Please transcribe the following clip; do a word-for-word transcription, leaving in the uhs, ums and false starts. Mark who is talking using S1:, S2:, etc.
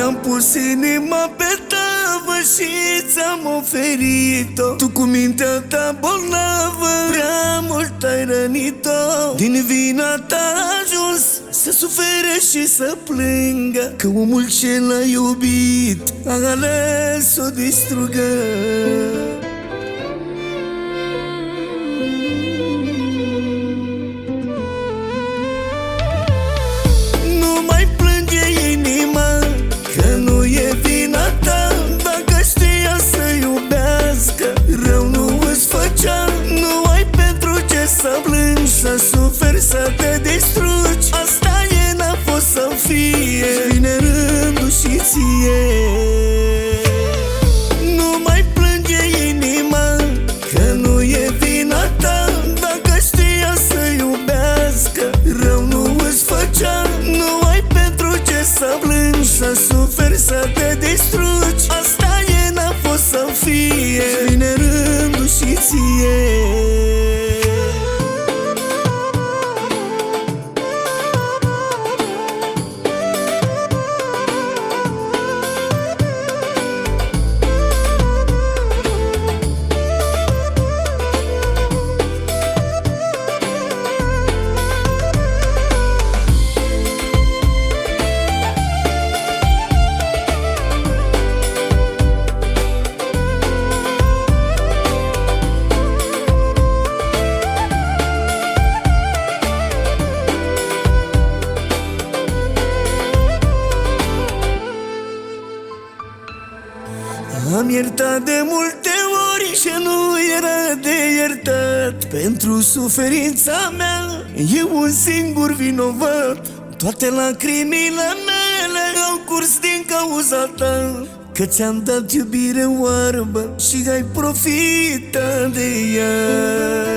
S1: Mi-am pus inima pe tavă și ți-am oferit-o. Tu cu mintea ta bolnavă prea mult ai rănit-o. Din vina ta a ajuns să sufere și să plângă, că omul ce l-a iubit a ales să o distrugă. Nu mai plânge inima, că nu e vina ta. Dacă știa să iubească, rău nu îți făcea. Nu ai pentru ce să plângi, să suferi, să te distrugi. Asta e, n-a fost să fie, vine rândul și ție. Nu mai plânge inima, că nu e vina ta. Dacă știa să iubească, rău nu îți făcea. Nu ai pentru ce să plângi, să suferi, să te distrugi. Asta e, n-a fost să fie, vine rândul și ție. Am iertat de multe ori și nu era de iertat. Pentru suferința mea e un singur vinovat. Toate lacrimile mele au curs din cauza ta, că ți-am dat iubire oarbă și ai profitat de ea.